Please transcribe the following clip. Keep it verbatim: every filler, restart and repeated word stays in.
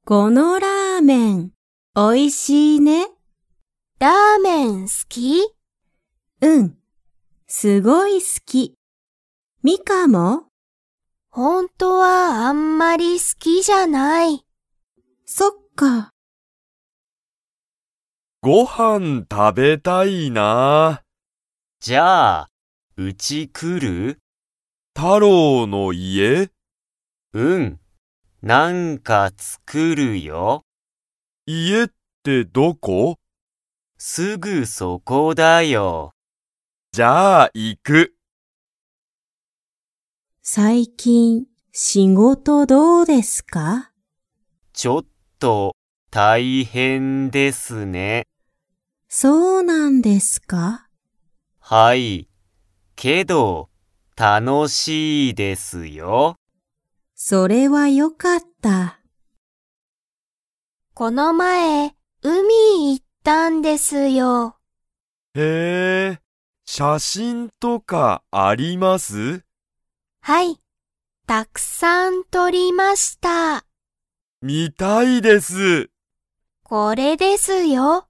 このラーメン、おいしいね。 ラーメン好き？ うん、すごい好き。ミカも？ 本当はあんまり好きじゃない。 そっか。 ご飯食べたいな。 じゃあ、うち来る？ 太郎の家？ うん、なんか作るよ。 家ってどこ？ すぐそこだよ。 じゃあ行く。 最近、仕事どうですか？ ちょっと大変ですね。 そうなんですか？ はい、けど楽しいですよ。 それはよかった。 この前、海行ったんですよ。 へえ、写真とかあります？ はい、たくさん撮りました。 見たいです。 これですよ。